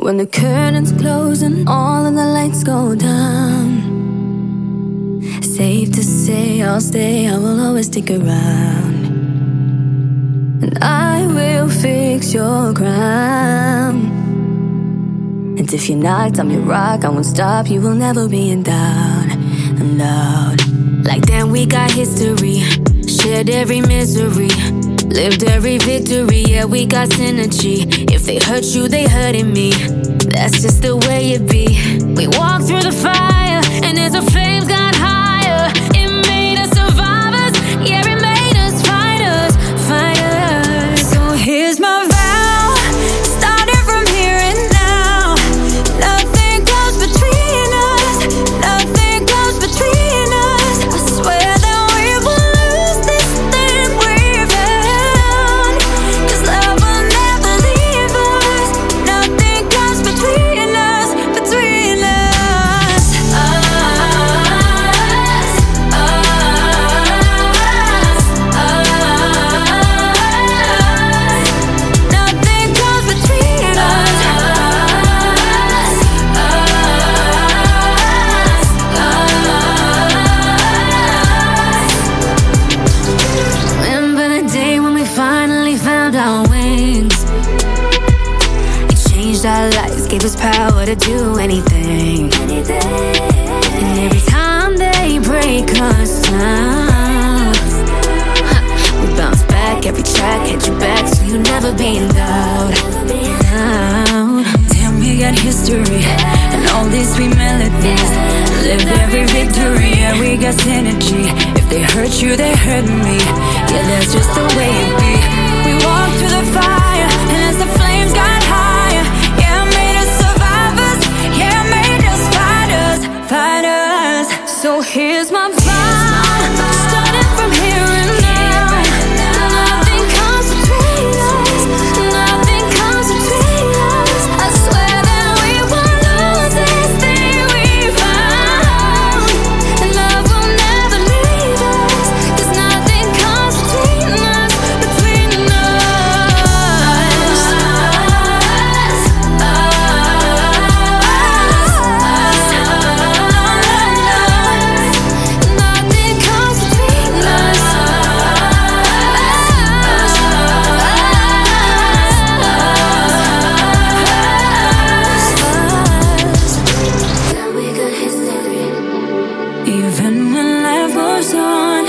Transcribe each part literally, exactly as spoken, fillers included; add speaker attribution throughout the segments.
Speaker 1: When the curtains close and all of the lights go down, safe to say I'll stay, I will always stick around. And I will fix your crown. And if you're knocked, I'm your rock, I won't stop, you will never be in doubt. I'm loud. Like then we got history, shared every misery, lived every victory, yeah, we got synergy. If they hurt you, they hurting me, that's just the way it be. We walked through the fire, and as the flames got higher, it made us survivors, yeah, it made us fighters, fighters. So here's my vow, starting from here and now. Nothing comes between us, nothing comes between us. I swear that we will lose this thing we've had, 'cause love will never leave us. Nothing comes between us, between us. Us, us, us. Nothing comes between us. Us, us, us. Remember the day when we finally found our wings? It changed our lives, gave us power to do anything. And every time they break us down, we bounce back, every track hit you back, so you never be in doubt. Doubt. Damn, we got history, and all these sweet melodies, lived every victory, yeah, we got synergy. If they hurt you, they hurt me, yeah, that's just the way it be. We walked through the fire, and as the flames got higher, yeah, it made us survivors, yeah, it made us fighters, fighters. So here's my vow, starting from here and now. Nothing comes between us, nothing comes between us. I swear that we won't lose this thing we found, and love will never leave us, 'cause nothing comes between us, between us. Nothing comes between us. We got history. Even when life goes on,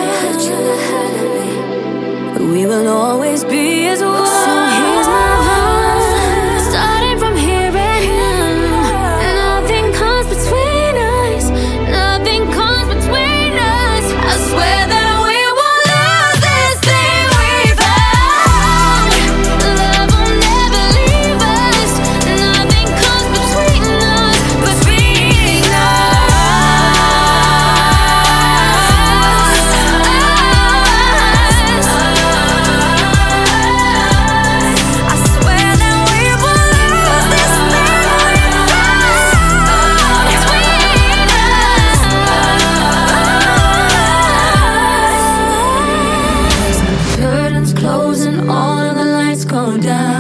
Speaker 1: we will always be as one. So here's my vow, starting from here and now. Nothing comes between us, nothing comes between us. I swear that we won't lose this thing we found. Love will never leave us. Nothing comes between us, between us. I swear that we will lose this thing we found, between us. Curtains close and all of the lights go down.